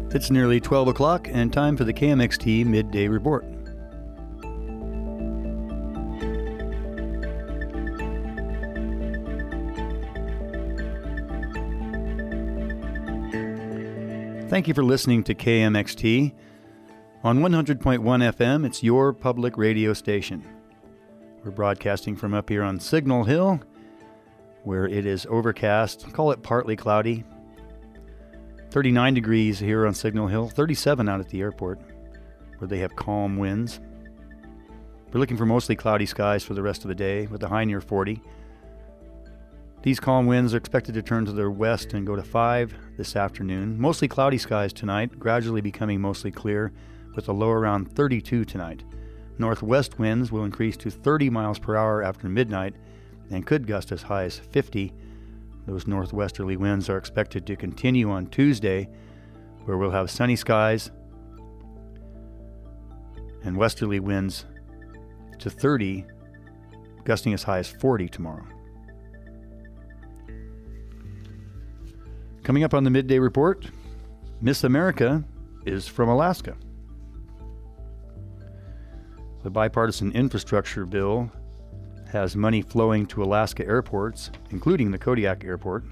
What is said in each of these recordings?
It's nearly 12 o'clock and time for the KMXT Midday Report. Thank you for listening to KMXT. On 100.1 FM, it's your public radio station. We're broadcasting from up here on Signal Hill, where it is overcast, call it partly cloudy. 39 degrees here on Signal Hill, 37 out at the airport, where they have calm winds. We're looking for mostly cloudy skies for the rest of the day, with a high near 40. These calm winds are expected to turn to the west and go to 5 this afternoon. Mostly cloudy skies tonight, gradually becoming mostly clear, with a low around 32 tonight. Northwest winds will increase to 30 miles per hour after midnight and could gust as high as 50. Those northwesterly winds are expected to continue on Tuesday, where we'll have sunny skies and westerly winds to 30, gusting as high as 40 tomorrow. Coming up on the Midday Report, Miss America is from Alaska. The bipartisan infrastructure bill has money flowing to Alaska airports, including the Kodiak Airport.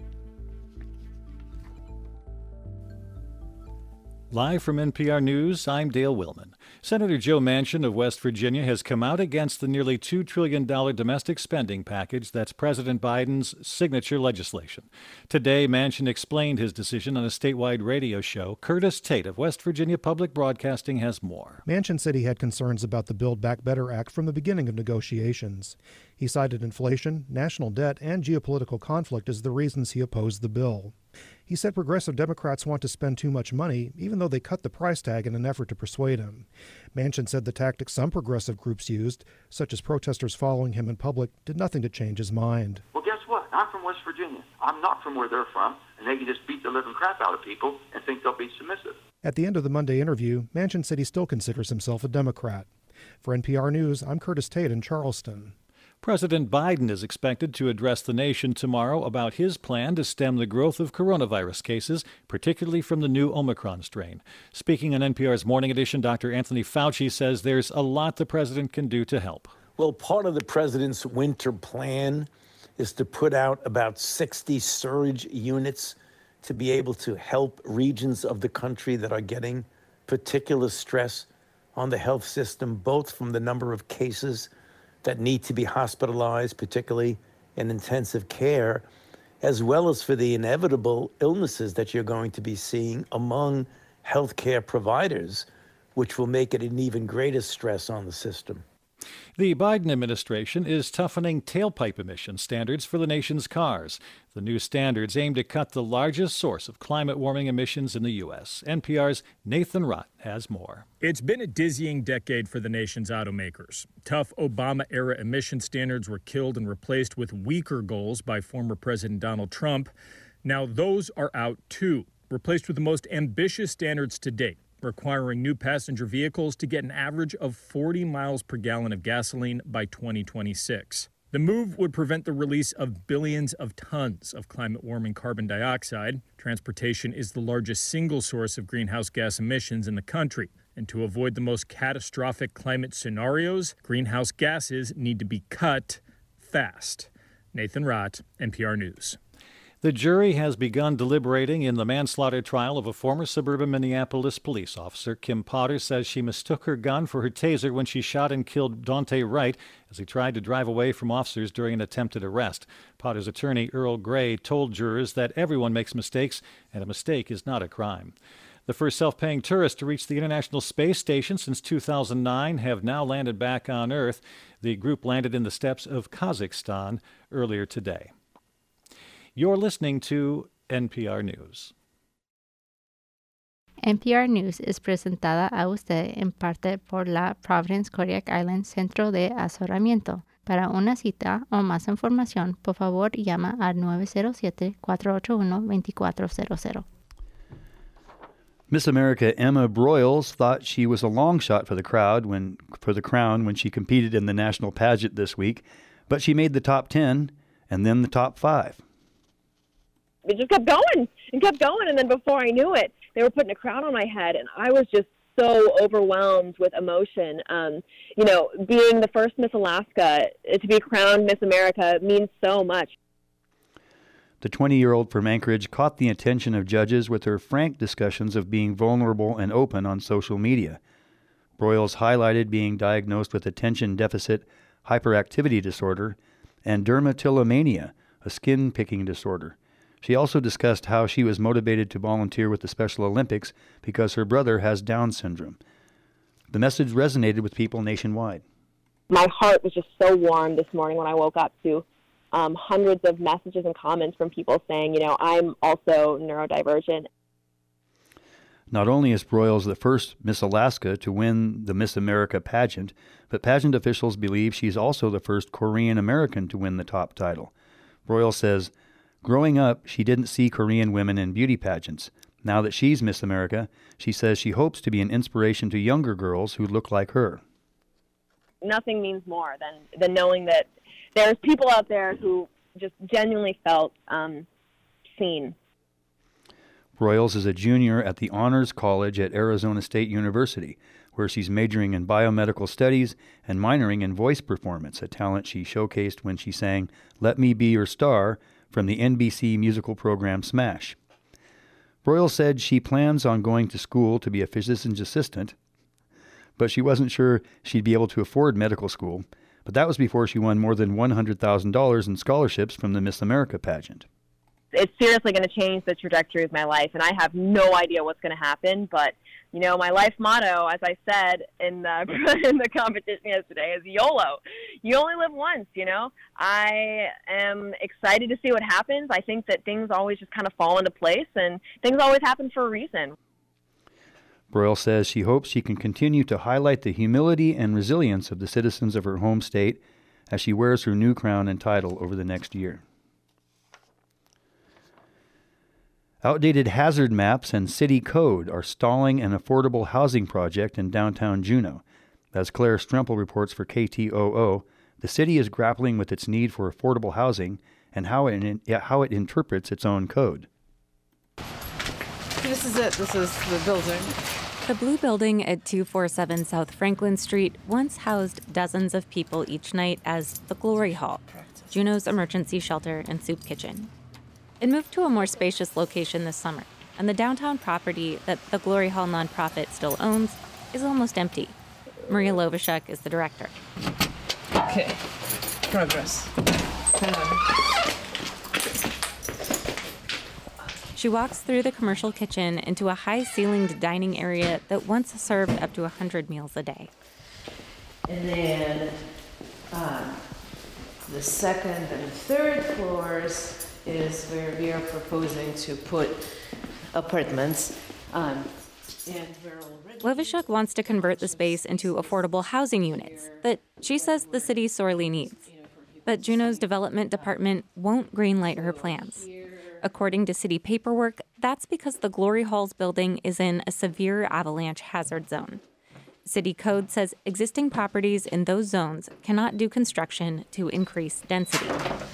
Live from NPR News, I'm Dale Willman. Senator Joe Manchin of West Virginia has come out against the nearly $2 trillion domestic spending package that's President Biden's signature legislation. Today, Manchin explained his decision on a statewide radio show. Curtis Tate of West Virginia Public Broadcasting has more. Manchin said he had concerns about the Build Back Better Act from the beginning of negotiations. He cited inflation, national debt, and geopolitical conflict as the reasons he opposed the bill. He said progressive Democrats want to spend too much money, even though they cut the price tag in an effort to persuade him. Manchin said the tactics some progressive groups used, such as protesters following him in public, did nothing to change his mind. Well, guess what? I'm from West Virginia. I'm not from where they're from, and they can just beat the living crap out of people and think they'll be submissive. At the end of the Monday interview, Manchin said he still considers himself a Democrat. For NPR News, I'm Curtis Tate in Charleston. President Biden is expected to address the nation tomorrow about his plan to stem the growth of coronavirus cases, particularly from the new Omicron strain. Speaking on NPR's Morning Edition, Dr. Anthony Fauci says there's a lot the president can do to help. Well, part of the president's winter plan is to put out about 60 surge units to be able to help regions of the country that are getting particular stress on the health system, both from the number of cases that need to be hospitalized, particularly in intensive care, as well as for the inevitable illnesses that you're going to be seeing among healthcare providers, which will make it an even greater stress on the system. The Biden administration is toughening tailpipe emission standards for the nation's cars. The new standards aim to cut the largest source of climate warming emissions in the U.S. NPR's Nathan Rott has more. It's been a dizzying decade for the nation's automakers. Tough Obama-era emission standards were killed and replaced with weaker goals by former President Donald Trump. Now those are out too, replaced with the most ambitious standards to date, requiring new passenger vehicles to get an average of 40 miles per gallon of gasoline by 2026. The move would prevent the release of billions of tons of climate-warming carbon dioxide. Transportation is the largest single source of greenhouse gas emissions in the country. And to avoid the most catastrophic climate scenarios, greenhouse gases need to be cut fast. Nathan Rott, NPR News. The jury has begun deliberating in the manslaughter trial of a former suburban Minneapolis police officer. Kim Potter says she mistook her gun for her taser when she shot and killed Daunte Wright as he tried to drive away from officers during an attempted arrest. Potter's attorney, Earl Gray, told jurors that everyone makes mistakes and a mistake is not a crime. The first self-paying tourists to reach the International Space Station since 2009 have now landed back on Earth. The group landed in the steppes of Kazakhstan earlier today. You're listening to NPR News. NPR News es presentada a usted en parte por la Providence Kodiak Island Centro de Asesoramiento. Para una cita o más información, por favor, llama al 907-481-2400. Miss America Emma Broyles thought she was a long shot for the crown when she competed in the national pageant this week, but she made the top 10 and then the top 5. It just kept going and kept going, and then before I knew it, they were putting a crown on my head, and I was just so overwhelmed with emotion. Being the first Miss Alaska, to be crowned Miss America means so much. The 20-year-old from Anchorage caught the attention of judges with her frank discussions of being vulnerable and open on social media. Broyles highlighted being diagnosed with attention deficit hyperactivity disorder and dermatillomania, a skin-picking disorder. She also discussed how she was motivated to volunteer with the Special Olympics because her brother has Down syndrome. The message resonated with people nationwide. My heart was just so warm this morning when I woke up to hundreds of messages and comments from people saying, I'm also neurodivergent. Not only is Broyles the first Miss Alaska to win the Miss America pageant, but pageant officials believe she's also the first Korean American to win the top title. Broyles says, growing up, she didn't see Korean women in beauty pageants. Now that she's Miss America, she says she hopes to be an inspiration to younger girls who look like her. Nothing means more than knowing that there's people out there who just genuinely felt seen. Broyles is a junior at the Honors College at Arizona State University, where she's majoring in biomedical studies and minoring in voice performance, a talent she showcased when she sang Let Me Be Your Star from the NBC musical program Smash. Broyles said she plans on going to school to be a physician's assistant, but she wasn't sure she'd be able to afford medical school. But that was before she won more than $100,000 in scholarships from the Miss America pageant. It's seriously going to change the trajectory of my life, and I have no idea what's going to happen. But, my life motto, as I said in the competition yesterday, is YOLO. You only live once, I am excited to see what happens. I think that things always just kind of fall into place, and things always happen for a reason. Broyles says she hopes she can continue to highlight the humility and resilience of the citizens of her home state as she wears her new crown and title over the next year. Outdated hazard maps and city code are stalling an affordable housing project in downtown Juneau. As Claire Strempel reports for KTOO, the city is grappling with its need for affordable housing and how it interprets its own code. This is it. This is the building. The blue building at 247 South Franklin Street once housed dozens of people each night as the Glory Hall, Juneau's emergency shelter and soup kitchen. It moved to a more spacious location this summer, and the downtown property that the Glory Hall nonprofit still owns is almost empty. Maria Lovashuk is the director. Okay, progress. She walks through the commercial kitchen into a high-ceilinged dining area that once served up to 100 meals a day. And then the second and third floors is where we are proposing to put apartments. Lovashuk wants to convert the space into affordable housing units that she says the city sorely needs. But Juneau's development department won't greenlight her plans. According to city paperwork, that's because the Glory Halls building is in a severe avalanche hazard zone. City code says existing properties in those zones cannot do construction to increase density.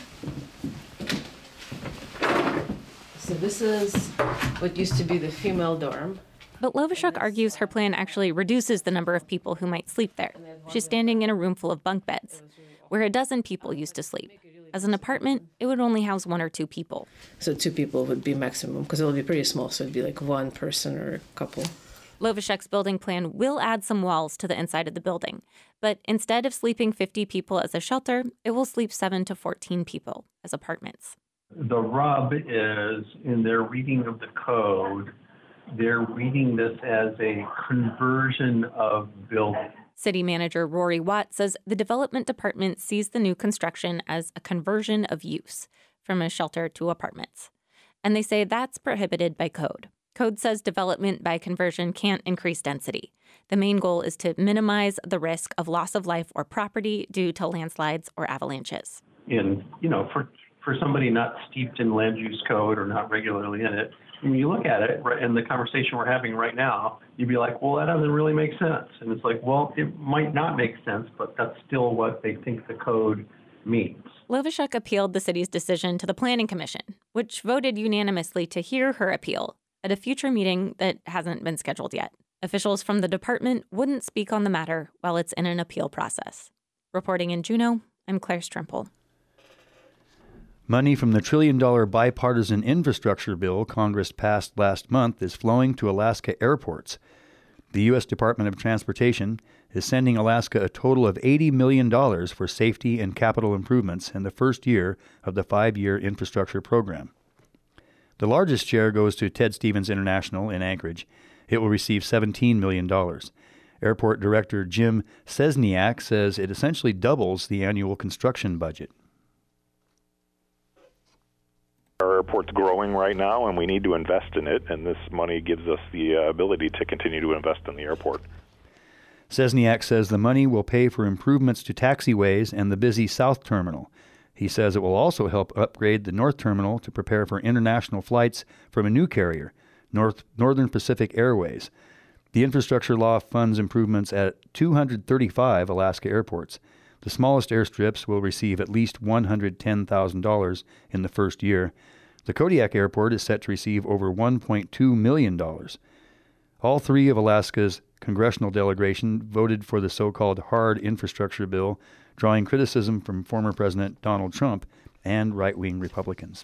So this is what used to be the female dorm. But Lovashuk argues her plan actually reduces the number of people who might sleep there. She's standing in a room full of bunk beds, where a dozen people used to sleep. As an apartment, it would only house 1 or 2 people. So 2 people would be maximum, because it would be pretty small, so it'd be like 1 person or a couple. Lovashuk's building plan will add some walls to the inside of the building, but instead of sleeping 50 people as a shelter, it will sleep 7 to 14 people as apartments. The rub is in their reading of the code, they're reading this as a conversion of building. City Manager Rory Watt says the development department sees the new construction as a conversion of use from a shelter to apartments. And they say that's prohibited by code. Code says development by conversion can't increase density. The main goal is to minimize the risk of loss of life or property due to landslides or avalanches. And, for somebody not steeped in land use code or not regularly in it, when you look at it, right, in the conversation we're having right now, you'd be like, well, that doesn't really make sense. And it's like, well, it might not make sense, but that's still what they think the code means. Lovashuk appealed the city's decision to the Planning Commission, which voted unanimously to hear her appeal, at a future meeting that hasn't been scheduled yet. Officials from the department wouldn't speak on the matter while it's in an appeal process. Reporting in Juneau, I'm Claire Strimple. Money from the $1 trillion bipartisan infrastructure bill Congress passed last month is flowing to Alaska airports. The U.S. Department of Transportation is sending Alaska a total of $80 million for safety and capital improvements in the first year of the 5-year infrastructure program. The largest share goes to Ted Stevens International in Anchorage. It will receive $17 million. Airport Director Jim Cesniak says it essentially doubles the annual construction budget. Our airport's growing right now, and we need to invest in it, and this money gives us the ability to continue to invest in the airport. Cesniak says the money will pay for improvements to taxiways and the busy South Terminal. He says it will also help upgrade the North Terminal to prepare for international flights from a new carrier, Northern Pacific Airways. The infrastructure law funds improvements at 235 Alaska airports. The smallest airstrips will receive at least $110,000 in the first year. The Kodiak Airport is set to receive over $1.2 million. All three of Alaska's congressional delegation voted for the so-called hard infrastructure bill, drawing criticism from former President Donald Trump and right-wing Republicans.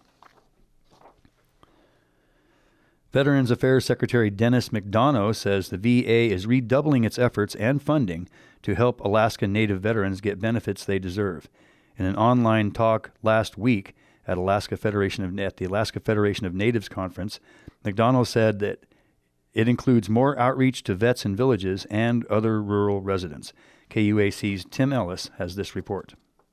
Veterans Affairs Secretary Dennis McDonough says the VA is redoubling its efforts and funding to help Alaska Native veterans get benefits they deserve. In an online talk last week at the Alaska Federation of Natives Conference, McDonough said that it includes more outreach to vets in villages and other rural residents. KUAC's Tim Ellis has this report.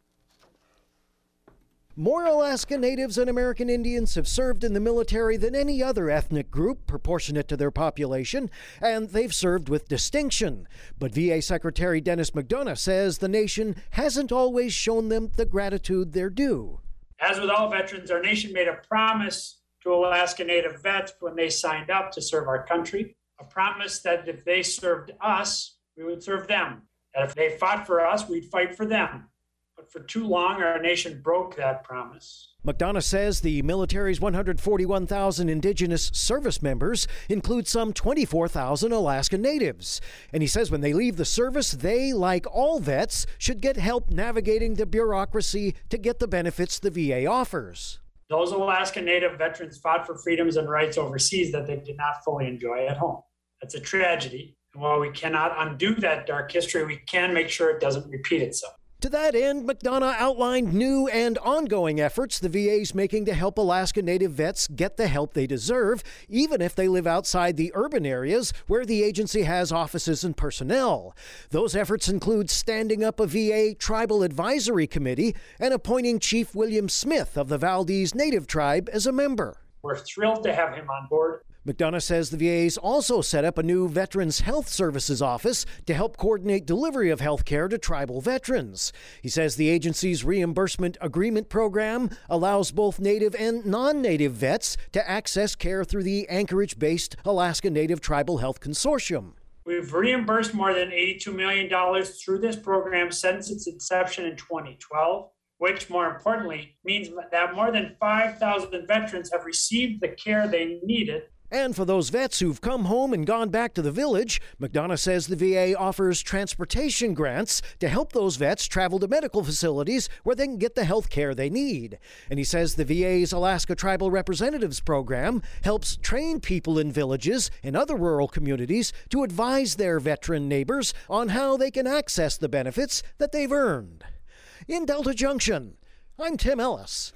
More Alaska Natives and American Indians have served in the military than any other ethnic group proportionate to their population, and they've served with distinction. But VA Secretary Dennis McDonough says the nation hasn't always shown them the gratitude they're due. As with all veterans, our nation made a promise to Alaska Native vets when they signed up to serve our country, a promise that if they served us, we would serve them. And if they fought for us, we'd fight for them. But for too long, our nation broke that promise. McDonough says the military's 141,000 Indigenous service members include some 24,000 Alaska Natives. And he says when they leave the service, they, like all vets, should get help navigating the bureaucracy to get the benefits the VA offers. Those Alaska Native veterans fought for freedoms and rights overseas that they did not fully enjoy at home. That's a tragedy. And while we cannot undo that dark history, we can make sure it doesn't repeat itself. To that end, McDonough outlined new and ongoing efforts the VA's making to help Alaska Native vets get the help they deserve, even if they live outside the urban areas where the agency has offices and personnel. Those efforts include standing up a VA Tribal Advisory Committee and appointing Chief William Smith of the Valdez Native Tribe as a member. We're thrilled to have him on board. McDonough says the VA's also set up a new Veterans Health Services office to help coordinate delivery of health care to tribal veterans. He says the agency's reimbursement agreement program allows both Native and non-Native vets to access care through the Anchorage-based Alaska Native Tribal Health Consortium. We've reimbursed more than $82 million through this program since its inception in 2012. Which, more importantly, means that more than 5,000 veterans have received the care they needed. And for those vets who've come home and gone back to the village, McDonough says the VA offers transportation grants to help those vets travel to medical facilities where they can get the health care they need. And he says the VA's Alaska Tribal Representatives Program helps train people in villages and other rural communities to advise their veteran neighbors on how they can access the benefits that they've earned. In Delta Junction, I'm Tim Ellis.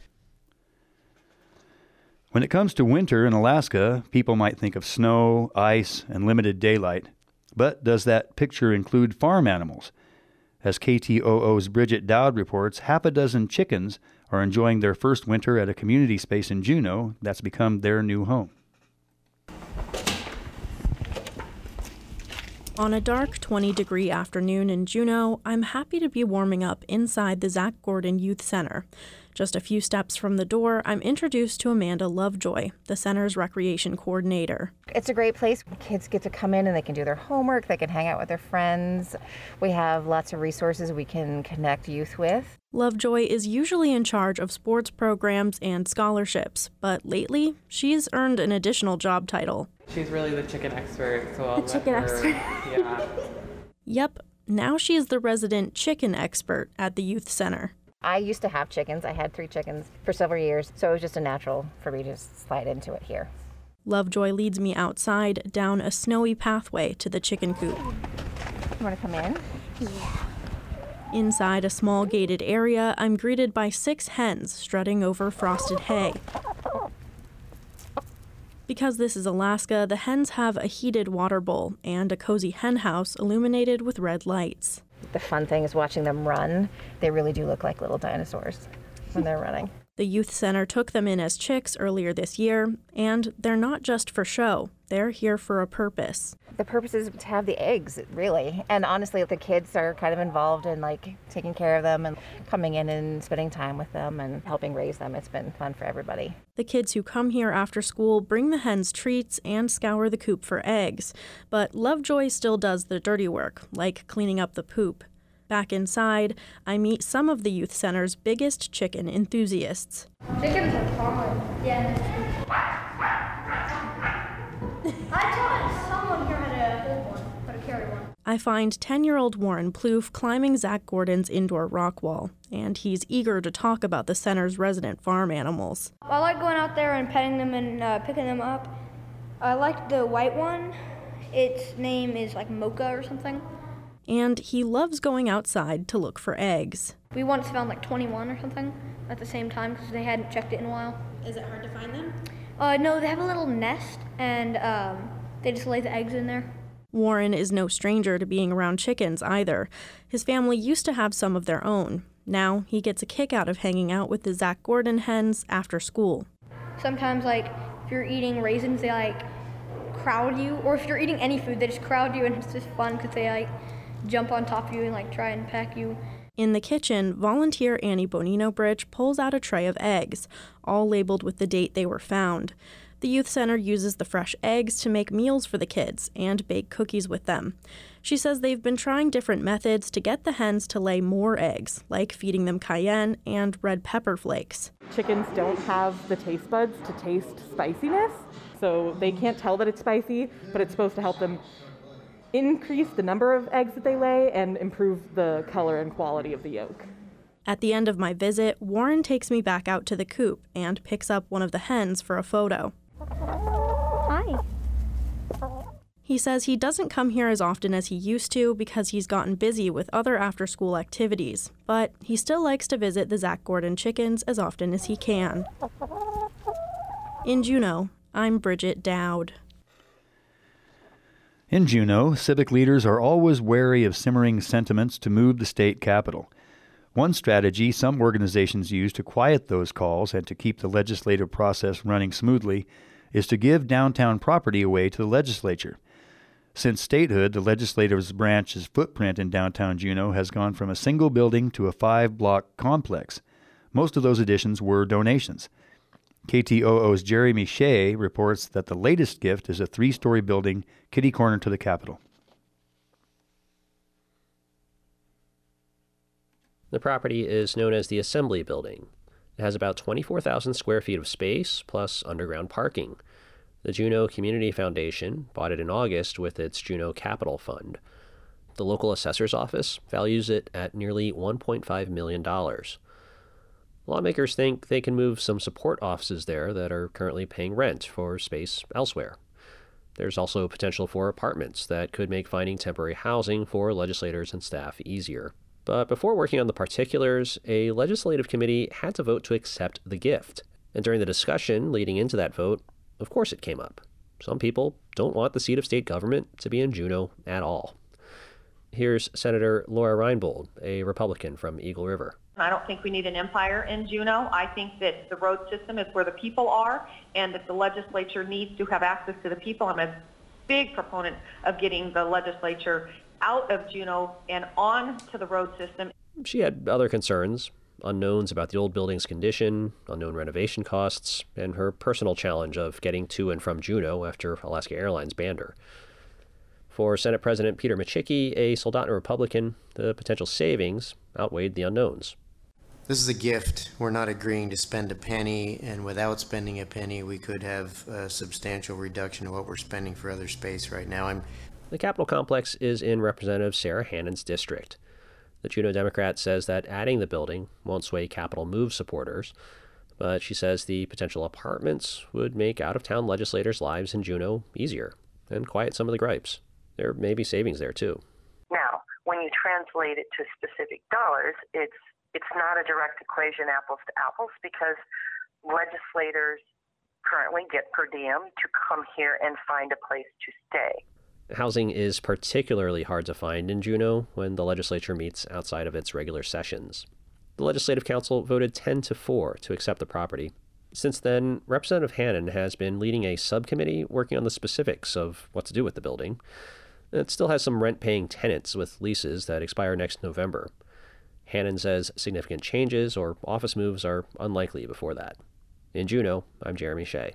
When it comes to winter in Alaska, people might think of snow, ice, and limited daylight. But does that picture include farm animals? As KTOO's Bridget Dowd reports, half a dozen chickens are enjoying their first winter at a community space in Juneau that's become their new home. On a dark 20-degree afternoon in Juneau, I'm happy to be warming up inside the Zach Gordon Youth Center. Just a few steps from the door, I'm introduced to Amanda Lovejoy, the center's recreation coordinator. It's a great place. Kids get to come in and they can do their homework, they can hang out with their friends. We have lots of resources we can connect youth with. Lovejoy is usually in charge of sports programs and scholarships, but lately, she's earned an additional job title. She's really the chicken expert, so I'll The chicken expert. Yeah. Yep, now she is the resident chicken expert at the youth center. I used to have chickens. I had 3 chickens for several years, so it was just a natural for me to slide into it here. Lovejoy leads me outside down a snowy pathway to the chicken coop. You want to come in? Yeah. Inside a small gated area, I'm greeted by 6 hens strutting over frosted hay. Because this is Alaska, the hens have a heated water bowl and a cozy hen house illuminated with red lights. The fun thing is watching them run. They really do look like little dinosaurs when they're running. The youth center took them in as chicks earlier this year, and they're not just for show. They're here for a purpose. The purpose is to have the eggs, really. And honestly, the kids are kind of involved in taking care of them and coming in and spending time with them and helping raise them. It's been fun for everybody. The kids who come here after school bring the hens treats and scour the coop for eggs. But Lovejoy still does the dirty work, like cleaning up the poop. Back inside, I meet some of the youth center's biggest chicken enthusiasts. Chickens are fun. Yeah. I taught someone here how to hold one, how to carry one. I find 10-year-old Warren Plouffe climbing Zach Gordon's indoor rock wall, and he's eager to talk about the center's resident farm animals. I like going out there and petting them and picking them up. I like the white one. Its name is like Mocha or something. And he loves going outside to look for eggs. We once found 21 or something at the same time because they hadn't checked it in a while. Is it hard to find them? No, they have a little nest and they just lay the eggs in there. Warren is no stranger to being around chickens either. His family used to have some of their own. Now he gets a kick out of hanging out with the Zach Gordon hens after school. Sometimes if you're eating raisins, they crowd you, or if you're eating any food, they just crowd you, and it's just fun because they jump on top of you and try and peck you. In the kitchen, volunteer Annie Bonino-Bridge pulls out a tray of eggs, all labeled with the date they were found. The youth center uses the fresh eggs to make meals for the kids and bake cookies with them. She says they've been trying different methods to get the hens to lay more eggs, like feeding them cayenne and red pepper flakes. Chickens don't have the taste buds to taste spiciness, so they can't tell that it's spicy, but it's supposed to help them increase the number of eggs that they lay and improve the color and quality of the yolk. At the end of my visit, Warren takes me back out to the coop and picks up one of the hens for a photo. Hi. He says he doesn't come here as often as he used to because he's gotten busy with other after-school activities, but he still likes to visit the Zach Gordon chickens as often as he can. In Juneau, I'm Bridget Dowd. In Juneau, civic leaders are always wary of simmering sentiments to move the state capital. One strategy some organizations use to quiet those calls and to keep the legislative process running smoothly is to give downtown property away to the legislature. Since statehood, the legislative branch's footprint in downtown Juneau has gone from a single building to a 5-block complex. Most of those additions were donations. KTOO's Jeremy Shea reports that the latest gift is a 3-story building kitty corner to the Capitol. The property is known as the Assembly Building. It has about 24,000 square feet of space, plus underground parking. The Juneau Community Foundation bought it in August with its Juneau Capital Fund. The local assessor's office values it at nearly $1.5 million. Lawmakers think they can move some support offices there that are currently paying rent for space elsewhere. There's also potential for apartments that could make finding temporary housing for legislators and staff easier. But before working on the particulars, a legislative committee had to vote to accept the gift. And during the discussion leading into that vote, of course it came up. Some people don't want the seat of state government to be in Juneau at all. Here's Senator Laura Reinbold, a Republican from Eagle River. I don't think we need an empire in Juneau. I think that the road system is where the people are and that the legislature needs to have access to the people. I'm a big proponent of getting the legislature out of Juneau and on to the road system. She had other concerns, unknowns about the old building's condition, unknown renovation costs, and her personal challenge of getting to and from Juneau after Alaska Airlines banned her. For Senate President Peter Micciche, a Soldotna Republican, the potential savings outweighed the unknowns. This is a gift. We're not agreeing to spend a penny, and without spending a penny, we could have a substantial reduction of what we're spending for other space right now. The Capitol complex is in Representative Sarah Hannon's district. The Juneau Democrat says that adding the building won't sway Capitol Move supporters, but she says the potential apartments would make out-of-town legislators' lives in Juneau easier and quiet some of the gripes. There may be savings there, too. Now, when you translate it to specific dollars, it's not a direct equation apples to apples, because legislators currently get per diem to come here and find a place to stay. Housing is particularly hard to find in Juneau when the legislature meets outside of its regular sessions. The Legislative Council voted 10-4 to accept the property. Since then, Representative Hannon has been leading a subcommittee working on the specifics of what to do with the building. It still has some rent-paying tenants with leases that expire next November. Hannon says significant changes or office moves are unlikely before that. In Juneau, I'm Jeremy Shea.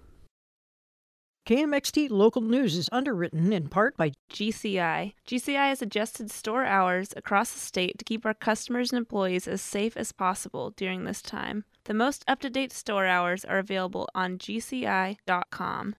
KMXT Local News is underwritten in part by GCI. GCI has adjusted store hours across the state to keep our customers and employees as safe as possible during this time. The most up-to-date store hours are available on GCI.com.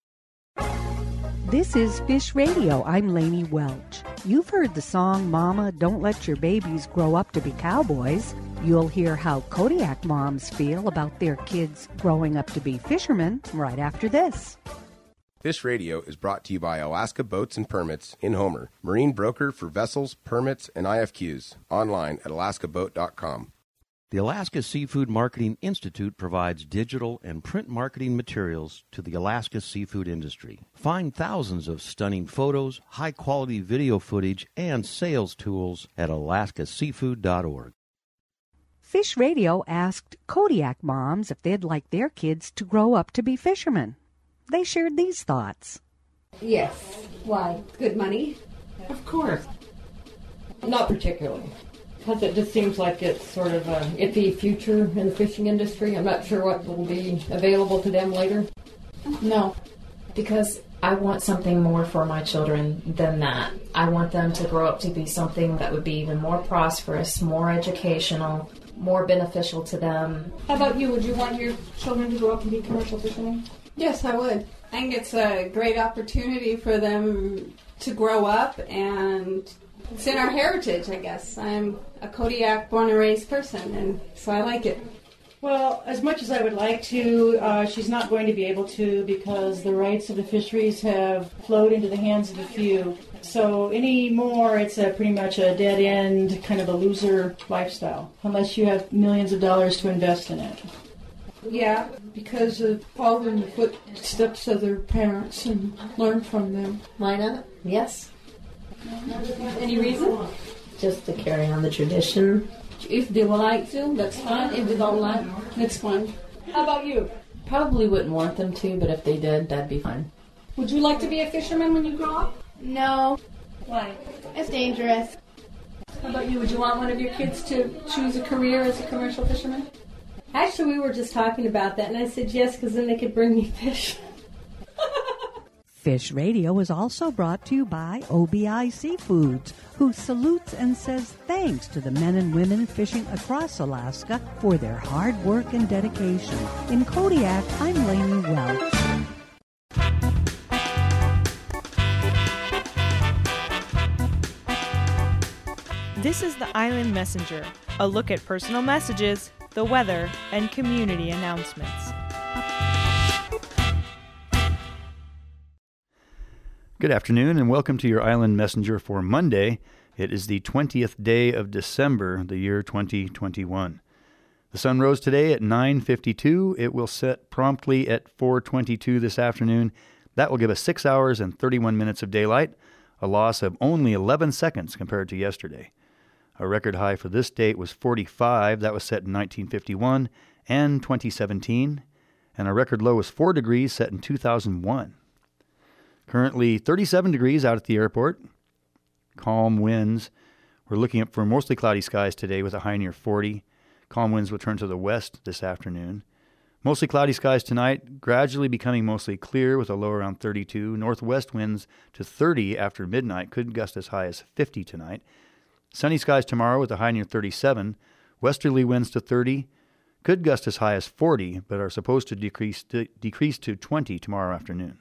This is Fish Radio. I'm Lainey Welch. You've heard the song, Mama, Don't Let Your Babies Grow Up to Be Cowboys. You'll hear how Kodiak moms feel about their kids growing up to be fishermen right after this. Fish Radio is brought to you by Alaska Boats and Permits in Homer, marine broker for vessels, permits, and IFQs. Online at alaskaboat.com. The Alaska Seafood Marketing Institute provides digital and print marketing materials to the Alaska seafood industry. Find thousands of stunning photos, high-quality video footage, and sales tools at alaskaseafood.org. Fish Radio asked Kodiak moms if they'd like their kids to grow up to be fishermen. They shared these thoughts. Yes. Why? Good money? Of course. Not particularly. Because it just seems like it's sort of an iffy future in the fishing industry. I'm not sure what will be available to them later. No, because I want something more for my children than that. I want them to grow up to be something that would be even more prosperous, more educational, more beneficial to them. How about you? Would you want your children to grow up and be commercial fishermen? Yes, I would. I think it's a great opportunity for them to grow up, and it's in our heritage, I guess. I'm a Kodiak born and raised person, and so I like it. Well, as much as I would like to, she's not going to be able to, because the rights of the fisheries have flowed into the hands of a few. So anymore, it's pretty much a dead end, kind of a loser lifestyle, unless you have millions of dollars to invest in it. Yeah, because of following the footsteps of their parents and learn from them. Why not? Yes. Any reason? Just to carry on the tradition. If they would like to, that's fine. If they don't like, that's fine. How about you? Probably wouldn't want them to, but if they did, that'd be fine. Would you like to be a fisherman when you grow up? No. Why? It's dangerous. How about you? Would you want one of your kids to choose a career as a commercial fisherman? Actually, we were just talking about that, and I said yes, because then they could bring me fish. Fish Radio is also brought to you by OBI Seafoods, who salutes and says thanks to the men and women fishing across Alaska for their hard work and dedication. In Kodiak, I'm Lainey Welch. This is the Island Messenger, a look at personal messages, the weather, and community announcements. Good afternoon and welcome to your Island Messenger for Monday. It is the 20th day of December, the year 2021. The sun rose today at 9:52. It will set promptly at 4:22 this afternoon. That will give us 6 hours and 31 minutes of daylight, a loss of only 11 seconds compared to yesterday. A record high for this date was 45. That was set in 1951 and 2017. And a record low was 4 degrees set in 2001. Currently 37 degrees out at the airport. Calm winds. We're looking up for mostly cloudy skies today with a high near 40. Calm winds will turn to the west this afternoon. Mostly cloudy skies tonight, gradually becoming mostly clear with a low around 32. Northwest winds to 30 after midnight, could gust as high as 50 tonight. Sunny skies tomorrow with a high near 37. Westerly winds to 30, could gust as high as 40, but are supposed to decrease to 20 tomorrow afternoon.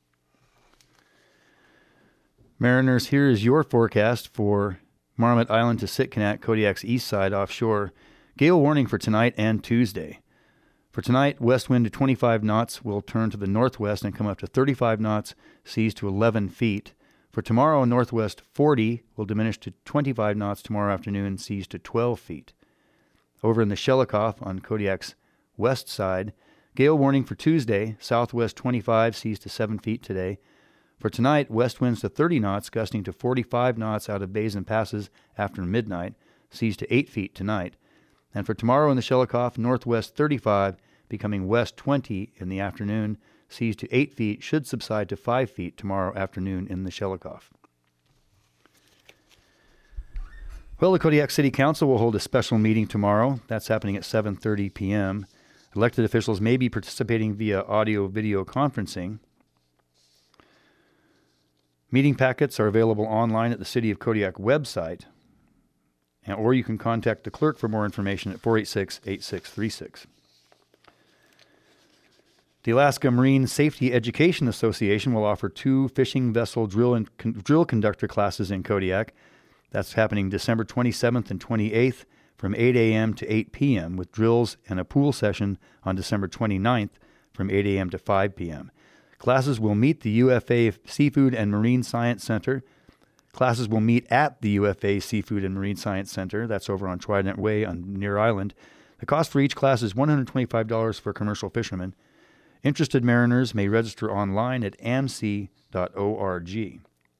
Mariners, here is your forecast for Marmot Island to Sitkinak, Kodiak's east side offshore. Gale warning for tonight and Tuesday. For tonight, west wind to 25 knots will turn to the northwest and come up to 35 knots, seas to 11 feet. For tomorrow, northwest 40 will diminish to 25 knots tomorrow afternoon, seas to 12 feet. Over in the Shelikof on Kodiak's west side, gale warning for Tuesday, southwest 25, seas to 7 feet today. For tonight, west winds to 30 knots, gusting to 45 knots out of bays and passes after midnight, seas to 8 feet tonight. And for tomorrow in the Shelikof, northwest 35, becoming west 20 in the afternoon, seas to 8 feet, should subside to 5 feet tomorrow afternoon in the Shelikof. Well, the Kodiak City Council will hold a special meeting tomorrow. That's happening at 7:30 p.m. Elected officials may be participating via audio-video conferencing. Meeting packets are available online at the City of Kodiak website, or you can contact the clerk for more information at 486-8636. The Alaska Marine Safety Education Association will offer 2 fishing vessel drill conductor classes in Kodiak. That's happening December 27th and 28th from 8 a.m. to 8 p.m. with drills and a pool session on December 29th from 8 a.m. to 5 p.m. Classes will meet the UFA Seafood and Marine Science Center. Classes will meet at the UFA Seafood and Marine Science Center. That's over on Trident Way on Near Island. The cost for each class is $125 for commercial fishermen. Interested mariners may register online at amc.org.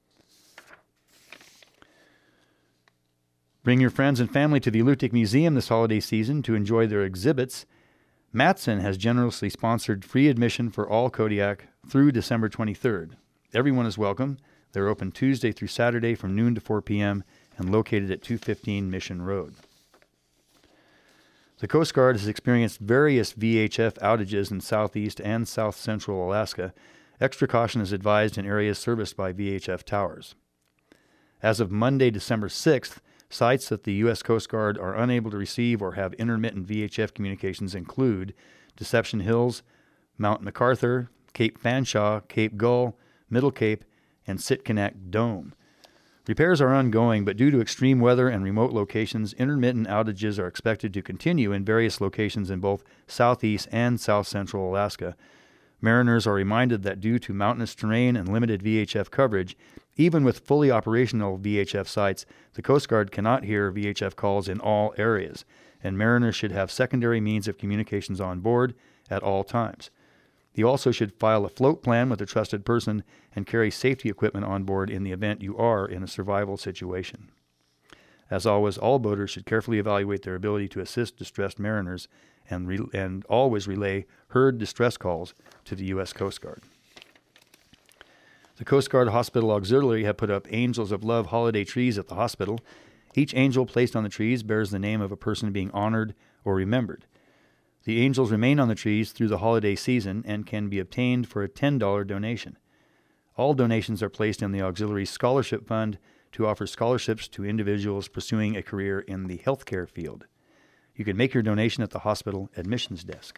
Bring your friends and family to the Alutiiq Museum this holiday season to enjoy their exhibits. Matson has generously sponsored free admission for all Kodiak through December 23rd. Everyone is welcome. They're open Tuesday through Saturday from noon to 4 p.m. and located at 215 Mission Road. The Coast Guard has experienced various VHF outages in southeast and south central Alaska. Extra caution is advised in areas serviced by VHF towers. As of Monday, December 6th, sites that the U.S. Coast Guard are unable to receive or have intermittent VHF communications include Deception Hills, Mount MacArthur, Cape Fanshawe, Cape Gull, Middle Cape, and Sitkinak Dome. Repairs are ongoing, but due to extreme weather and remote locations, intermittent outages are expected to continue in various locations in both southeast and south central Alaska. Mariners are reminded that due to mountainous terrain and limited VHF coverage, even with fully operational VHF sites, the Coast Guard cannot hear VHF calls in all areas, and mariners should have secondary means of communications on board at all times. You also should file a float plan with a trusted person and carry safety equipment on board in the event you are in a survival situation. As always, all boaters should carefully evaluate their ability to assist distressed mariners and always relay heard distress calls to the U.S. Coast Guard. The Coast Guard Hospital Auxiliary have put up Angels of Love holiday trees at the hospital. Each angel placed on the trees bears the name of a person being honored or remembered. The angels remain on the trees through the holiday season and can be obtained for a $10 donation. All donations are placed in the Auxiliary Scholarship Fund to offer scholarships to individuals pursuing a career in the healthcare field. You can make your donation at the hospital admissions desk.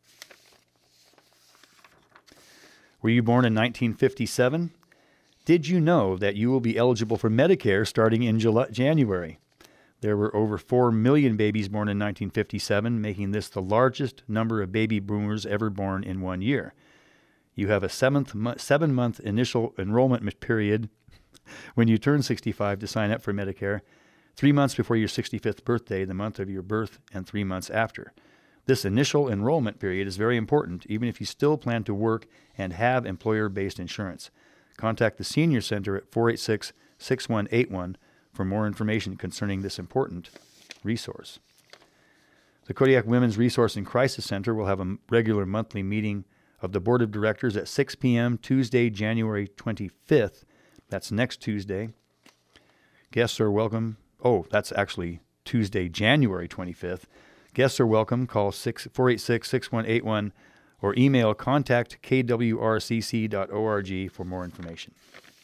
Were you born in 1957? Did you know that you will be eligible for Medicare starting in January? There were over 4 million babies born in 1957, making this the largest number of baby boomers ever born in 1 year. You have a 7-month initial enrollment period when you turn 65 to sign up for Medicare, 3 months before your 65th birthday, the month of your birth, and 3 months after. This initial enrollment period is very important, even if you still plan to work and have employer-based insurance. Contact the Senior Center at 486-6181 for more information concerning this important resource. The Kodiak Women's Resource and Crisis Center will have a regular monthly meeting of the Board of Directors at 6 p.m. Tuesday, January 25th. That's next Tuesday. Guests are welcome. Oh, that's actually Tuesday, January 25th. Guests are welcome. Call 486-6181 or email contact@kwrcc.org for more information.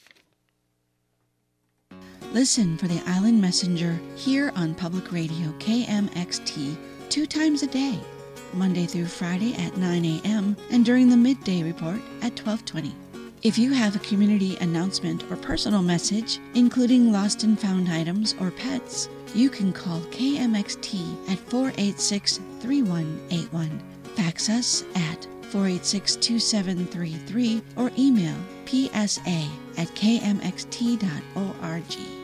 Listen for the Island Messenger here on Public Radio KMXT 2 times a day, Monday through Friday at 9 a.m. and during the midday report at 12:20. If you have a community announcement or personal message, including lost and found items or pets, you can call KMXT at 486-3181. Fax us at 486-2733 or email psa@kmxt.org.